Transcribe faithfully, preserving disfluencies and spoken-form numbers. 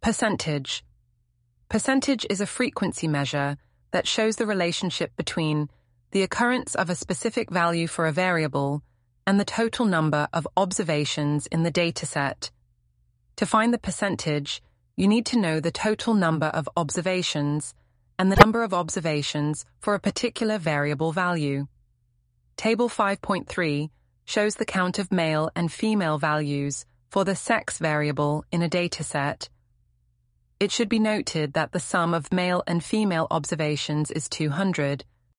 Percentage. Percentage is a frequency measure that shows the relationship between the occurrence of a specific value for a variable and the total number of observations in the dataset. To find the percentage, you need to know the total number of observations and the number of observations for a particular variable value. Table five point three shows the count of male and female values for the sex variable in a dataset. It should be noted that the sum of male and female observations is two hundred,